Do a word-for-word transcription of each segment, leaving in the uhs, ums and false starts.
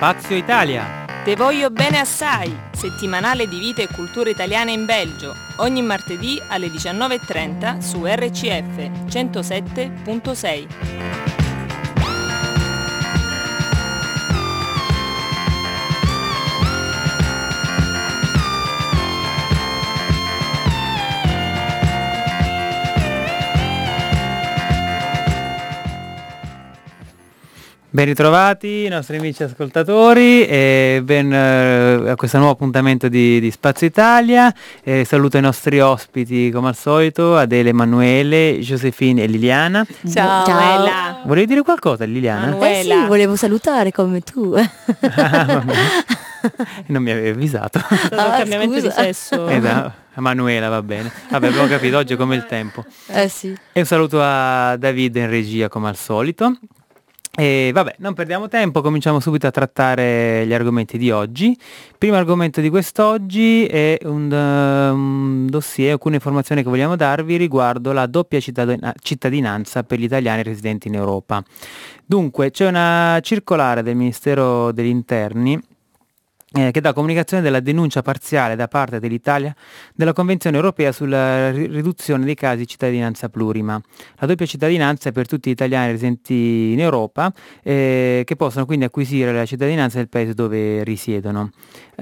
Spazio Italia. Te voglio bene assai, settimanale di vita e cultura italiana in Belgio, ogni martedì alle diciannove e trenta su R C F centosette virgola sei. Ben ritrovati i nostri amici ascoltatori e ben eh, a questo nuovo appuntamento di, di Spazio Italia. Eh, saluto i nostri ospiti come al solito, Adele, Emanuele, Josephine e Liliana. Ciao, Ciao. Ela. Volevi dire qualcosa, Liliana? Manuela. Eh sì, volevo salutare come tu. Ah, vabbè. Non mi avevi avvisato. È stato un Ah, cambiamento scusa. di sesso. Esatto. Manuela, va bene. Vabbè, abbiamo capito, oggi è come il tempo. Eh sì. E un saluto a Davide in regia come al solito. E vabbè, non perdiamo tempo, cominciamo subito a trattare gli argomenti di oggi. Primo argomento di quest'oggi è un, uh, un dossier, alcune informazioni che vogliamo darvi riguardo la doppia cittadina- cittadinanza per gli italiani residenti in Europa. Dunque, c'è una circolare del Ministero degli Interni Eh, che dà comunicazione della denuncia parziale da parte dell'Italia della Convenzione europea sulla ri- riduzione dei casi di cittadinanza plurima. La doppia cittadinanza è per tutti gli italiani residenti in Europa eh, che possono quindi acquisire la cittadinanza del paese dove risiedono.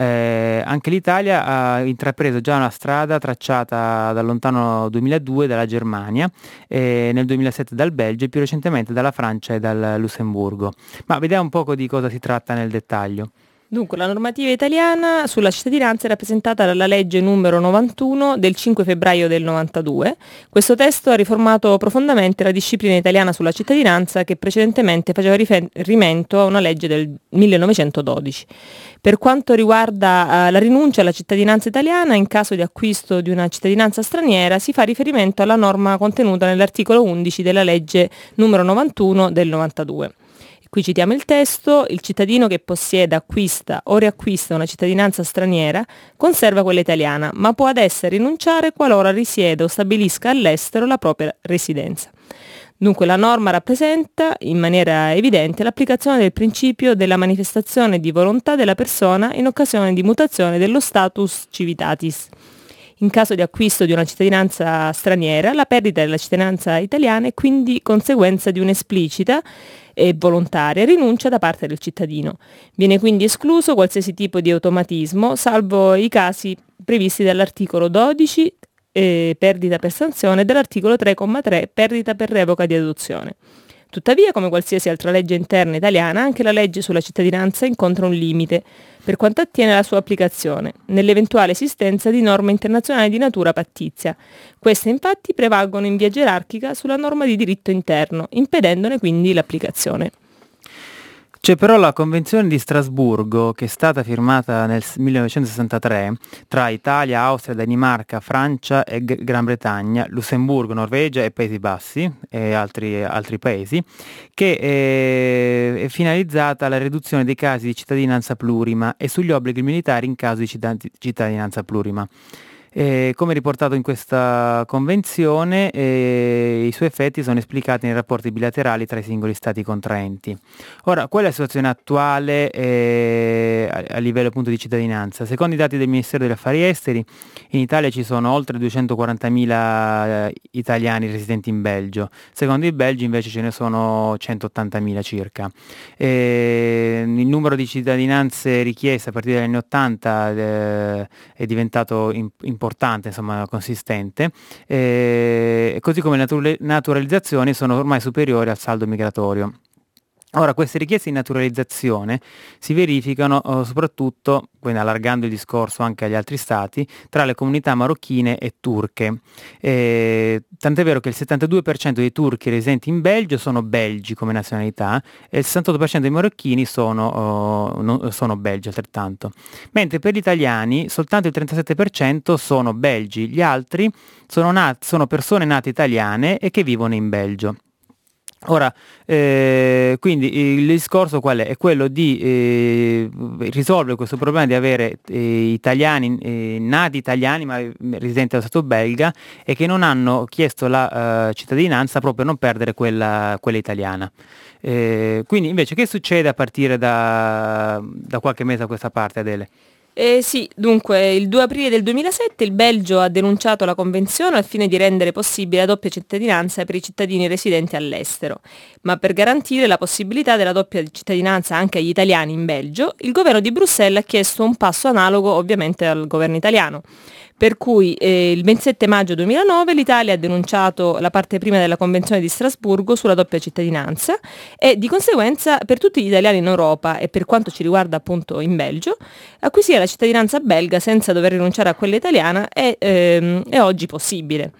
Eh, anche l'Italia ha intrapreso già una strada tracciata dal lontano duemiladue dalla Germania, eh, nel duemilasette dal Belgio e più recentemente dalla Francia e dal Lussemburgo. Ma vediamo un poco di cosa si tratta nel dettaglio. Dunque, la normativa italiana sulla cittadinanza è rappresentata dalla legge numero novantuno del cinque febbraio del novantadue. Questo testo ha riformato profondamente la disciplina italiana sulla cittadinanza che precedentemente faceva riferimento a una legge del millenovecentododici. Per quanto riguarda uh, la rinuncia alla cittadinanza italiana, in caso di acquisto di una cittadinanza straniera, si fa riferimento alla norma contenuta nell'articolo undici della legge numero novantuno del novantadue. Qui citiamo il testo: il cittadino che possieda, acquista o riacquista una cittadinanza straniera conserva quella italiana, ma può ad essa rinunciare qualora risieda o stabilisca all'estero la propria residenza. Dunque la norma rappresenta in maniera evidente l'applicazione del principio della manifestazione di volontà della persona in occasione di mutazione dello status civitatis. In caso di acquisto di una cittadinanza straniera, la perdita della cittadinanza italiana è quindi conseguenza di un'esplicita e volontaria rinuncia da parte del cittadino. Viene quindi escluso qualsiasi tipo di automatismo, salvo i casi previsti dall'articolo dodici, eh, perdita per sanzione, e dall'articolo tre comma tre, perdita per revoca di adozione. Tuttavia, come qualsiasi altra legge interna italiana, anche la legge sulla cittadinanza incontra un limite per quanto attiene alla sua applicazione, nell'eventuale esistenza di norme internazionali di natura pattizia. Queste infatti prevalgono in via gerarchica sulla norma di diritto interno, impedendone quindi l'applicazione. C'è però la Convenzione di Strasburgo, che è stata firmata nel millenovecentosessantatré tra Italia, Austria, Danimarca, Francia e G- Gran Bretagna, Lussemburgo, Norvegia e Paesi Bassi e altri, altri paesi, che è, è finalizzata alla riduzione dei casi di cittadinanza plurima e sugli obblighi militari in caso di cittad- cittadinanza plurima. Eh, come riportato in questa convenzione, eh, i suoi effetti sono esplicati nei rapporti bilaterali tra i singoli stati contraenti. Ora, qual è la situazione attuale eh, a, a livello appunto di cittadinanza? Secondo i dati del Ministero degli Affari Esteri, in Italia ci sono oltre duecentoquarantamila eh, italiani residenti in Belgio. Secondo il Belgio invece ce ne sono centottantamila circa. Eh, il numero di cittadinanze richieste a partire dagli anni ottanta eh, è diventato in, importante, insomma consistente, eh, così come le natura- naturalizzazioni sono ormai superiori al saldo migratorio. Ora, queste richieste di naturalizzazione si verificano eh, soprattutto, quindi allargando il discorso anche agli altri stati, tra le comunità marocchine e turche. Eh, tant'è vero che il settantadue per cento dei turchi residenti in Belgio sono belgi come nazionalità e il sessantotto per cento dei marocchini sono, uh, no, sono belgi altrettanto. Mentre per gli italiani soltanto il trentasette per cento sono belgi, gli altri sono, nat- sono persone nate italiane e che vivono in Belgio. Ora, eh, quindi il discorso qual è? È quello di eh, risolvere questo problema di avere eh, italiani, eh, nati italiani ma residenti allo Stato belga e che non hanno chiesto la uh, cittadinanza proprio per non perdere quella, quella italiana. Eh, quindi invece che succede a partire da, da qualche mese a questa parte, Adele? Eh sì, dunque il due aprile del duemilasette il Belgio ha denunciato la convenzione al fine di rendere possibile la doppia cittadinanza per i cittadini residenti all'estero, ma per garantire la possibilità della doppia cittadinanza anche agli italiani in Belgio, il governo di Bruxelles ha chiesto un passo analogo ovviamente al governo italiano. Per cui eh, il ventisette maggio duemilanove l'Italia ha denunciato la parte prima della Convenzione di Strasburgo sulla doppia cittadinanza e di conseguenza per tutti gli italiani in Europa e per quanto ci riguarda appunto in Belgio, acquisire la cittadinanza belga senza dover rinunciare a quella italiana è, ehm, è oggi possibile.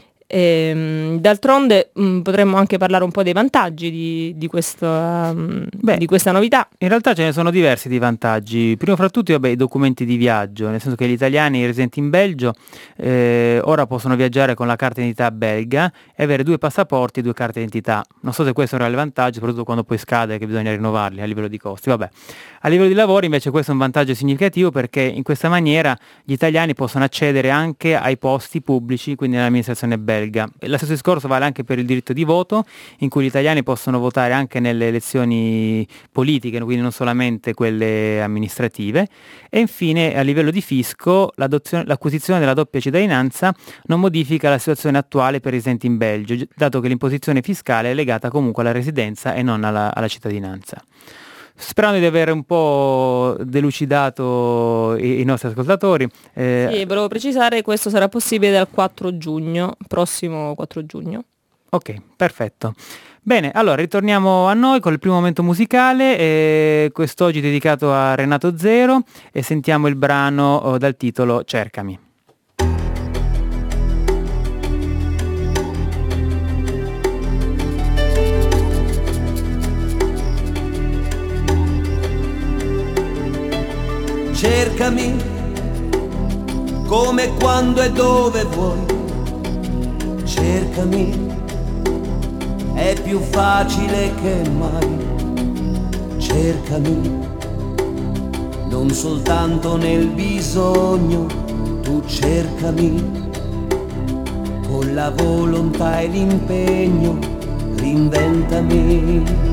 Ehm, d'altronde mh, potremmo anche parlare un po' dei vantaggi di, di, questa, mh, Beh, di questa novità. In realtà ce ne sono diversi di vantaggi. Primo fra tutti, vabbè, i documenti di viaggio, nel senso che gli italiani residenti in Belgio eh, ora possono viaggiare con la carta d'identità belga e avere due passaporti e due carte d'identità. Non so se questo è un reale vantaggio, soprattutto quando poi scade che bisogna rinnovarli a livello di costi. Vabbè. A livello di lavoro invece questo è un vantaggio significativo perché in questa maniera gli italiani possono accedere anche ai posti pubblici, quindi nell'amministrazione belga. Lo stesso discorso vale anche per il diritto di voto, in cui gli italiani possono votare anche nelle elezioni politiche, quindi non solamente quelle amministrative. E infine a livello di fisco l'acquisizione della doppia cittadinanza non modifica la situazione attuale per i residenti in Belgio, dato che l'imposizione fiscale è legata comunque alla residenza e non alla, alla cittadinanza. Sperando di aver un po' delucidato i, i nostri ascoltatori. Eh... Sì, volevo precisare che questo sarà possibile dal quattro giugno, prossimo quattro giugno. Ok, perfetto. Bene, allora ritorniamo a noi con il primo momento musicale, eh, quest'oggi dedicato a Renato Zero e sentiamo il brano oh, dal titolo Cercami. Cercami come, quando e dove vuoi. Cercami, è più facile che mai. Cercami, non soltanto nel bisogno. Tu cercami, con la volontà e l'impegno. Reinventami.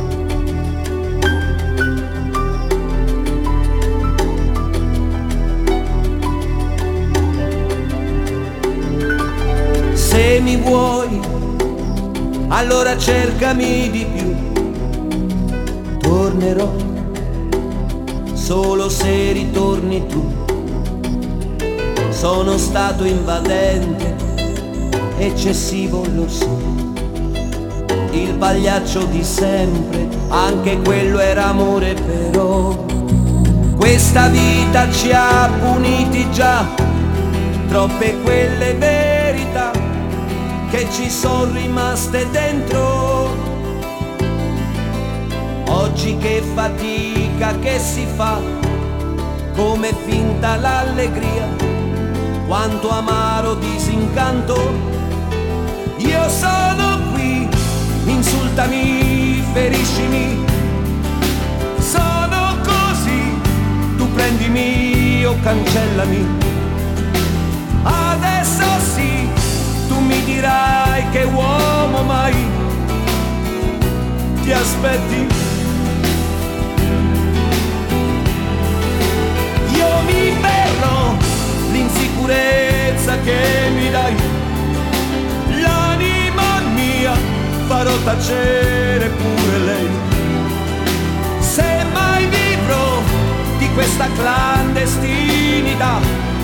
Se mi vuoi, allora cercami di più. Tornerò solo se ritorni tu. Sono stato invadente, eccessivo lo so. Il pagliaccio di sempre, anche quello era amore però. Questa vita ci ha puniti già, troppe quelle verità che ci sono rimaste dentro. Oggi che fatica che si fa, come finta l'allegria, quanto amaro disincanto. Io sono qui, insultami, feriscimi, sono così, tu prendimi o cancellami. Adesso sì, tu mi dirai che uomo mai ti aspetti. Io mi berrò l'insicurezza che mi dai, l'anima mia farò tacere pure lei. Se mai vivrò di questa clandestinità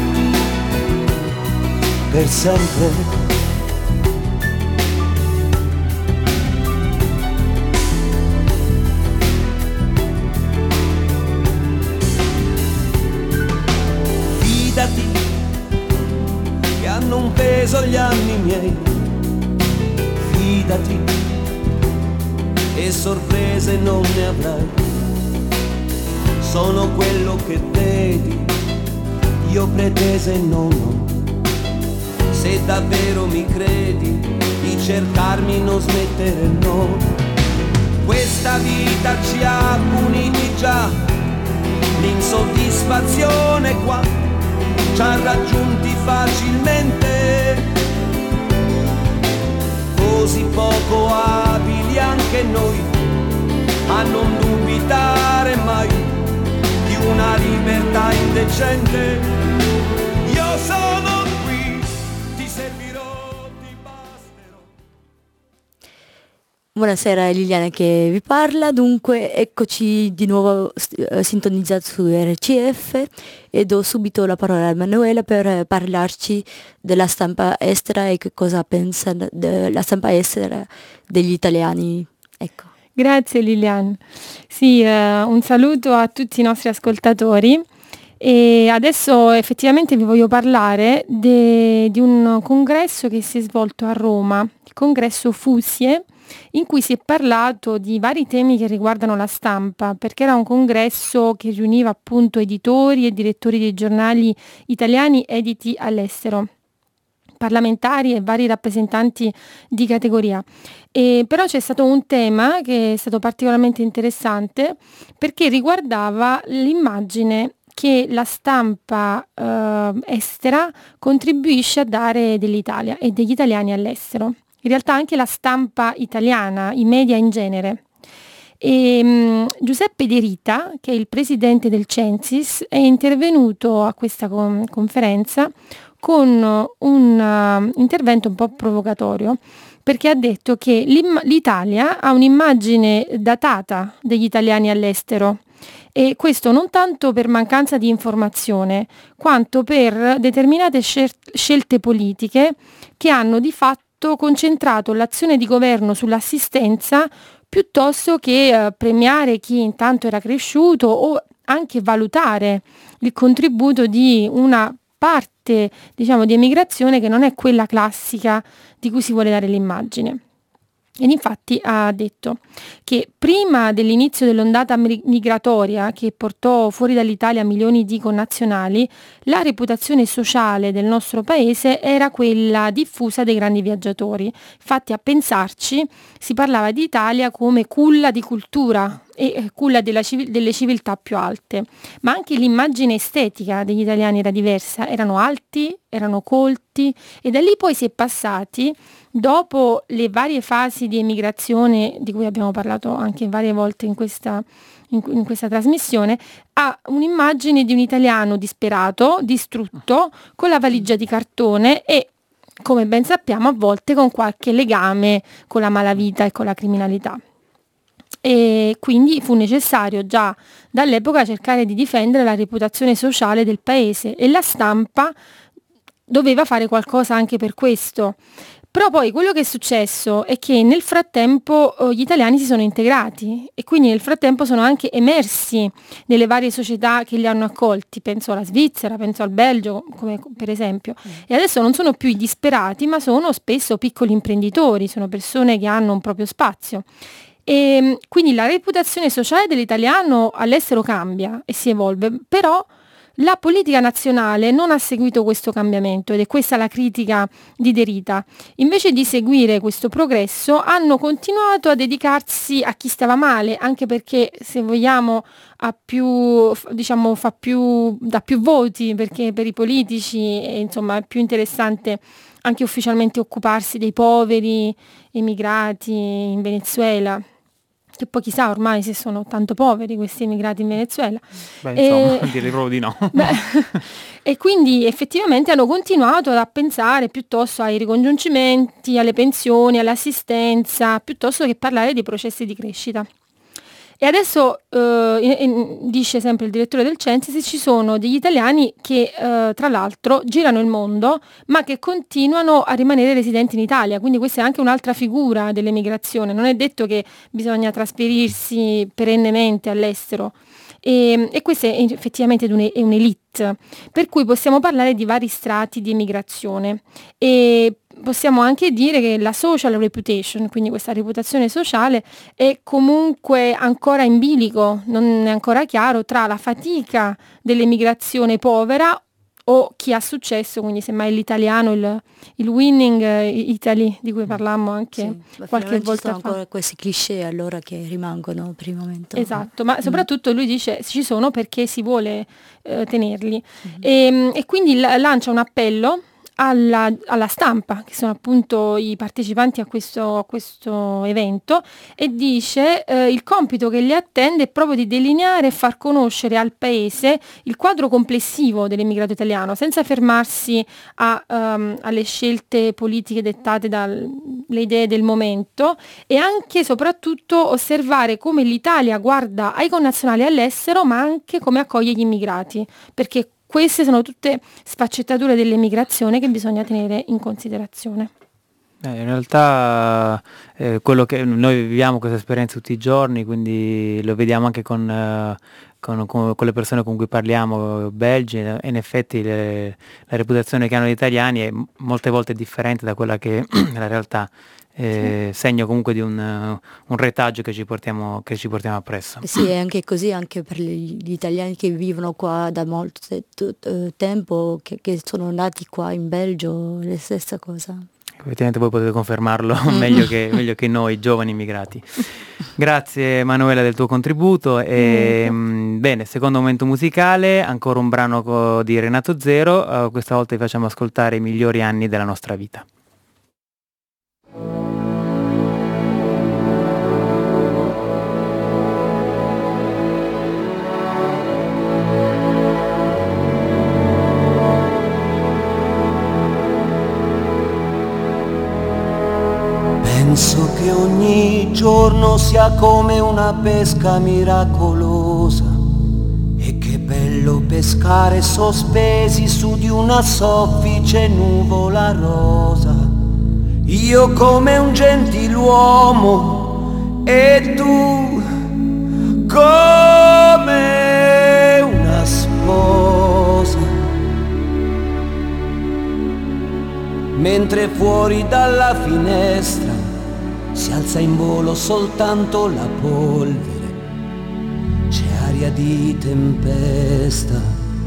per sempre. Che hanno un peso gli anni miei, fidati e sorprese non ne avrai. Sono quello che vedi, io pretese non ho. Se davvero mi credi, di cercarmi non smettere, no. Questa vita ci ha puniti già, l'insoddisfazione qua ci ha raggiunti facilmente, così poco abili anche noi a non dubitare mai di una libertà indecente. Io sono qui, ti servirò, ti basterò. Buonasera, Liliana che vi parla. Dunque eccoci di nuovo eh, sintonizzati su R C F e do subito la parola a Emanuela per eh, parlarci della stampa estera e che cosa pensa della stampa estera degli italiani. Ecco. Grazie Liliane. Sì, eh, un saluto a tutti i nostri ascoltatori. E adesso effettivamente vi voglio parlare de, di un congresso che si è svolto a Roma, il congresso Fusie, in cui si è parlato di vari temi che riguardano la stampa, perché era un congresso che riuniva appunto editori e direttori dei giornali italiani editi all'estero, parlamentari e vari rappresentanti di categoria. E però c'è stato un tema che è stato particolarmente interessante perché riguardava l'immagine che la stampa eh, estera contribuisce a dare dell'Italia e degli italiani all'estero. In realtà anche la stampa italiana, i media in genere. E, um, Giuseppe De Rita, che è il presidente del Censis, è intervenuto a questa con- conferenza con un uh, intervento un po' provocatorio, perché ha detto che l'Italia ha un'immagine datata degli italiani all'estero. E questo non tanto per mancanza di informazione, quanto per determinate scel- scelte politiche che hanno di fatto concentrato l'azione di governo sull'assistenza piuttosto che eh, premiare chi intanto era cresciuto o anche valutare il contributo di una parte, diciamo, di emigrazione che non è quella classica di cui si vuole dare l'immagine. Ed infatti ha detto che prima dell'inizio dell'ondata migratoria che portò fuori dall'Italia milioni di connazionali, la reputazione sociale del nostro paese era quella diffusa dei grandi viaggiatori. Infatti, a pensarci, si parlava di Italia come culla di cultura e culla della civil- delle civiltà più alte, ma anche l'immagine estetica degli italiani era diversa, erano alti, erano colti e da lì poi si è passati, dopo le varie fasi di emigrazione di cui abbiamo parlato anche varie volte in questa, in, in questa trasmissione, a un'immagine di un italiano disperato, distrutto, con la valigia di cartone e, come ben sappiamo, a volte con qualche legame con la malavita e con la criminalità. E quindi fu necessario già dall'epoca cercare di difendere la reputazione sociale del paese e la stampa doveva fare qualcosa anche per questo. Però poi quello che è successo è che nel frattempo eh, gli italiani si sono integrati e quindi nel frattempo sono anche emersi nelle varie società che li hanno accolti, penso alla Svizzera, penso al Belgio, come per esempio, mm. e adesso non sono più i disperati, ma sono spesso piccoli imprenditori, sono persone che hanno un proprio spazio. E quindi la reputazione sociale dell'italiano all'estero cambia e si evolve, però la politica nazionale non ha seguito questo cambiamento ed è questa la critica di De Rita. Invece di seguire questo progresso hanno continuato a dedicarsi a chi stava male, anche perché se vogliamo ha più, diciamo, fa più, dà più voti, perché per i politici è, insomma, è più interessante anche ufficialmente occuparsi dei poveri emigrati in Venezuela, che poi chissà ormai se sono tanto poveri questi emigrati in Venezuela. Beh, insomma, e, direi proprio di no. Beh, e quindi effettivamente hanno continuato a pensare piuttosto ai ricongiungimenti, alle pensioni, all'assistenza, piuttosto che parlare dei processi di crescita. E adesso, eh, in, in, dice sempre il direttore del Censis, ci sono degli italiani che eh, tra l'altro girano il mondo, ma che continuano a rimanere residenti in Italia, quindi questa è anche un'altra figura dell'emigrazione. Non è detto che bisogna trasferirsi perennemente all'estero. E, e questa è effettivamente è un'elite, per cui possiamo parlare di vari strati di emigrazione. E possiamo anche dire che la social reputation, quindi questa reputazione sociale, è comunque ancora in bilico, non è ancora chiaro tra la fatica dell'emigrazione povera o chi ha successo, quindi semmai l'italiano, il, il winning Italy di cui parlammo anche sì, qualche volta ci sono fa. ancora questi cliché allora che rimangono per il momento. Esatto, ma soprattutto lui dice ci sono perché si vuole eh, tenerli Mm-hmm. e, e quindi la- lancia un appello alla, alla stampa, che sono appunto i partecipanti a questo, a questo evento, e dice eh, il compito che li attende è proprio di delineare e far conoscere al paese il quadro complessivo dell'immigrato italiano, senza fermarsi a, ehm, alle scelte politiche dettate dalle idee del momento, e anche e soprattutto osservare come l'Italia guarda ai connazionali all'estero, ma anche come accoglie gli immigrati, perché queste sono tutte sfaccettature dell'emigrazione che bisogna tenere in considerazione. Eh, in realtà eh, quello che noi viviamo questa esperienza tutti i giorni, quindi lo vediamo anche con, eh, con, con- con le persone con cui parliamo, belgi, e in effetti le- la reputazione che hanno gli italiani è m- molte volte differente da quella che è la realtà, eh, segno comunque di un, eh, un retaggio che ci portiamo, che ci portiamo appresso. Eh Sì, è anche così anche per gli gli italiani che vivono qua da molto te- tu- eh, tempo, che, che sono nati qua in Belgio, è la stessa cosa. Effettivamente voi potete confermarlo meglio che, meglio che noi giovani immigrati. Grazie Manuela del tuo contributo e mh, bene, secondo momento musicale, ancora un brano co- di Renato Zero, eh, questa volta vi facciamo ascoltare i migliori anni della nostra vita. Penso che ogni giorno sia come una pesca miracolosa, e che bello pescare sospesi su di una soffice nuvola rosa. Io come un gentiluomo e tu come una sposa, mentre fuori dalla finestra si alza in volo soltanto la polvere, c'è aria di tempesta.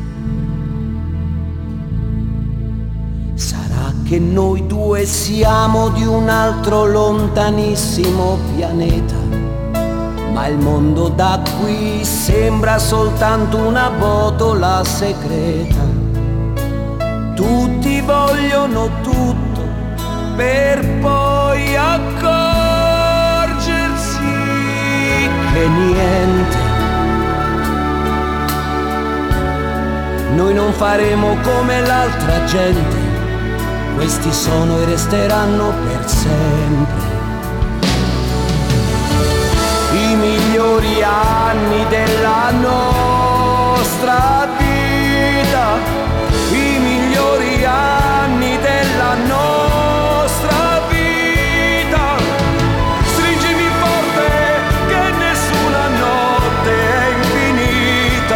Sarà che noi due siamo di un altro lontanissimo pianeta, ma il mondo da qui sembra soltanto una botola segreta. Tutti vogliono tutto per poi accorgersi che niente. Noi non faremo come l'altra gente, questi sono e resteranno per sempre i migliori anni della nostra vita, i migliori anni della nostra vita. Stringimi forte che nessuna notte è infinita,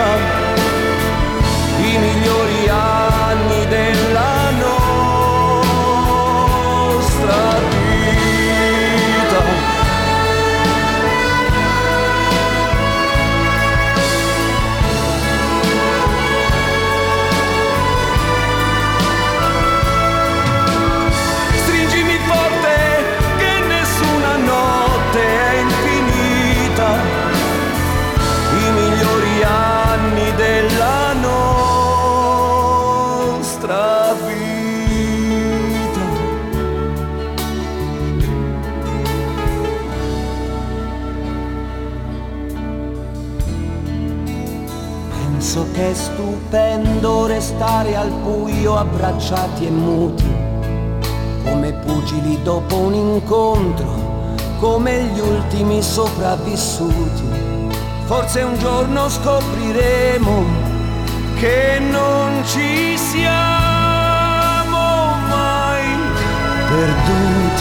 i migliori anni della nostra vita. Stringimi forte che nessuna notte è infinita, i migliori anni della nostra vita. Penso che è stupendo restare al buio abbracciati e muti, come pugili dopo un incontro, come gli ultimi sopravvissuti. Forse un giorno scopriremo che non ci siamo mai perduti,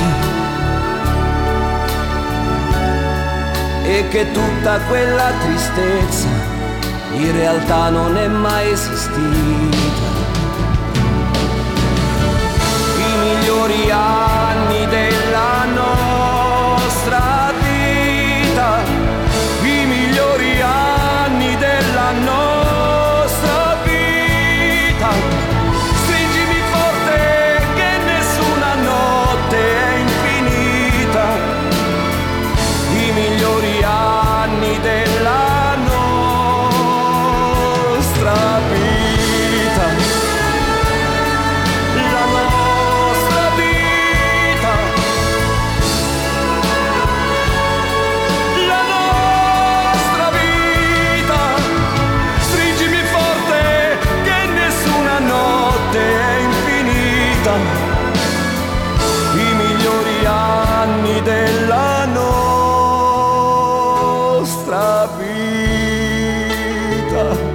e che tutta quella tristezza in realtà non è mai esistita. I migliori anni della nostra vita, i migliori anni della nostra vita, vita.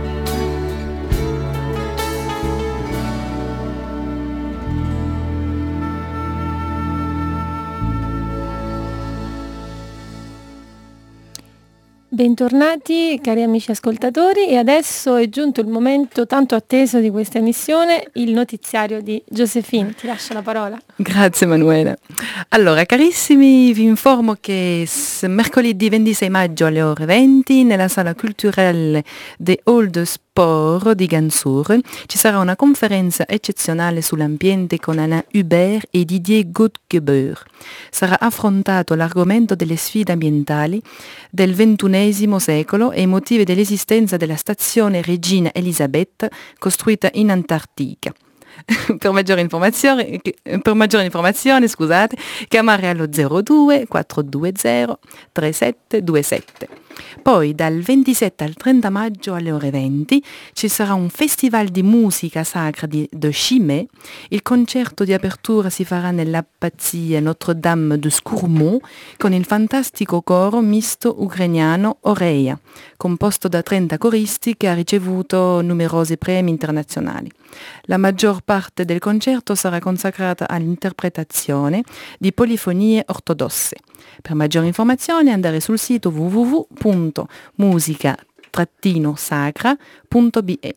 Bentornati cari amici ascoltatori, e adesso è giunto il momento tanto atteso di questa emissione, il notiziario di Josephine. Ti lascio la parola. Grazie Emanuela. Allora carissimi, vi informo che s- mercoledì ventisei maggio alle ore venti nella sala culturale de Hall de Sport di Gansour ci sarà una conferenza eccezionale sull'ambiente con Alain Hubert e Didier Godgebeur. Sarà affrontato l'argomento delle sfide ambientali del ventunesimo secolo e i motivi dell'esistenza della stazione Regina Elisabeth costruita in Antartica. Per maggiore informazione, per maggiore informazione scusate, chiamare allo zero due quattro due zero tre sette due sette. Poi dal ventisette al trenta maggio alle ore venti ci sarà un festival di musica sacra di de Chimay. Il concerto di apertura si farà nell'abbazia Notre-Dame de Scourmont con il fantastico coro misto ucrainiano Oreia, composto da trenta coristi che ha ricevuto numerosi premi internazionali. La maggior parte del concerto sarà consacrata all'interpretazione di polifonie ortodosse. Per maggiori informazioni andare sul sito w w w punto musica sacra punto b e.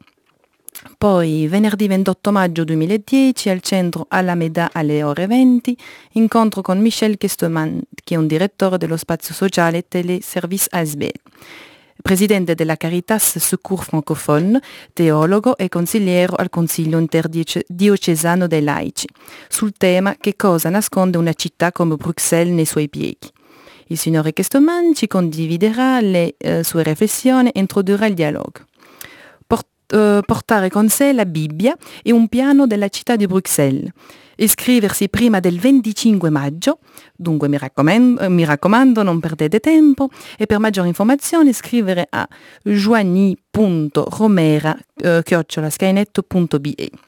Poi venerdì ventotto maggio duemiladieci al centro Alameda alle ore venti, incontro con Michel Kestoman, che è un direttore dello spazio sociale Teleservice A S B, presidente della Caritas Secours Francophone, teologo e consigliere al Consiglio interdiocesano dei laici, sul tema che cosa nasconde una città come Bruxelles nei suoi piedi. Il signore Kestoman ci condividerà le eh, sue riflessioni e introdurrà il dialogo. Port, eh, portare con sé la Bibbia e un piano della città di Bruxelles. Iscriversi prima del venticinque maggio, dunque mi raccomando, mi raccomando non perdete tempo, e per maggiori informazioni scrivere a joanie punto romera chiocciola skynet punto b e.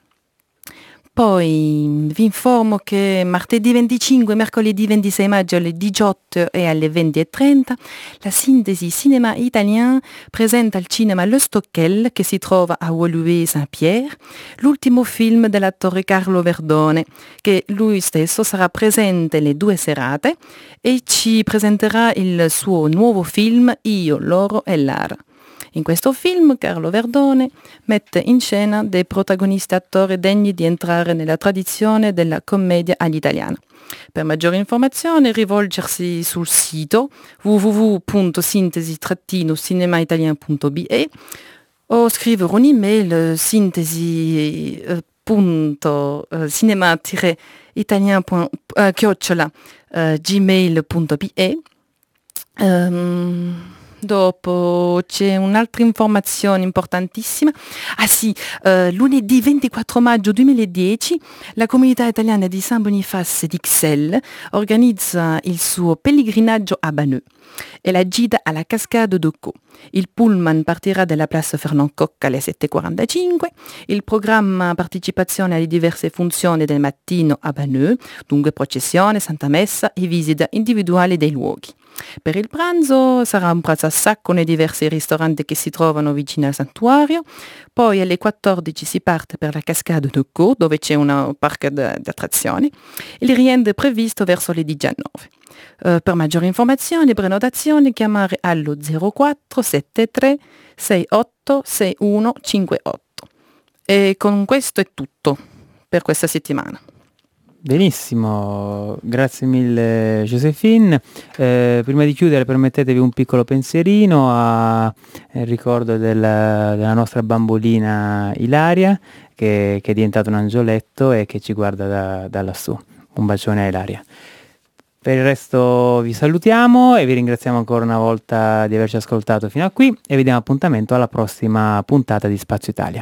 Poi vi informo che martedì venticinque e mercoledì ventisei maggio alle diciotto e alle venti e trenta la Sintesi Cinéma Italien presenta al cinema Le Stockel, che si trova a Woluwe-Saint-Pierre, l'ultimo film dell'attore Carlo Verdone, che lui stesso sarà presente le due serate e ci presenterà il suo nuovo film Io, loro e Lara. In questo film Carlo Verdone mette in scena dei protagonisti attori degni di entrare nella tradizione della commedia all'italiana. Per maggiori informazioni rivolgersi sul sito w w w punto sintesi cinema italien punto b e o scrivere un'email sintesi punto cinema italien chiocciola gmail punto b e. Um, Dopo c'è un'altra informazione importantissima. Ah sì, eh, lunedì ventiquattro maggio duemiladieci la comunità italiana di Saint Boniface d'Ixelles organizza il suo pellegrinaggio a Banneux e la gita alla Cascade de Caux. Il pullman partirà dalla Place Fernand Koch alle sette e quarantacinque. Il programma partecipazione alle diverse funzioni del mattino a Banneux, dunque processione, Santa Messa e visita individuale dei luoghi. Per il pranzo sarà un pranzo a sacco nei diversi ristoranti che si trovano vicino al santuario. Poi alle quattordici si parte per la Cascade de Caux, dove c'è un parco di attrazioni. Il rientro è previsto verso le diciannove. Uh, per maggiori informazioni e prenotazioni chiamare allo zero quattro sette tre sei otto sei uno cinque otto. E con questo è tutto per questa settimana. Benissimo, grazie mille Josephine. Eh, prima di chiudere permettetevi un piccolo pensierino a il ricordo della, della nostra bambolina Ilaria che, che è diventata un angioletto e che ci guarda da, da lassù. Un bacione a Ilaria. Per il resto vi salutiamo e vi ringraziamo ancora una volta di averci ascoltato fino a qui e vi diamo appuntamento alla prossima puntata di Spazio Italia.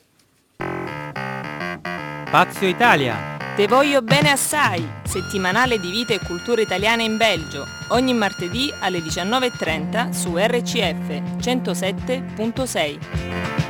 Spazio Italia. Te voglio bene assai, settimanale di vita e cultura italiana in Belgio, ogni martedì alle diciannove e trenta su R C F centosette virgola sei.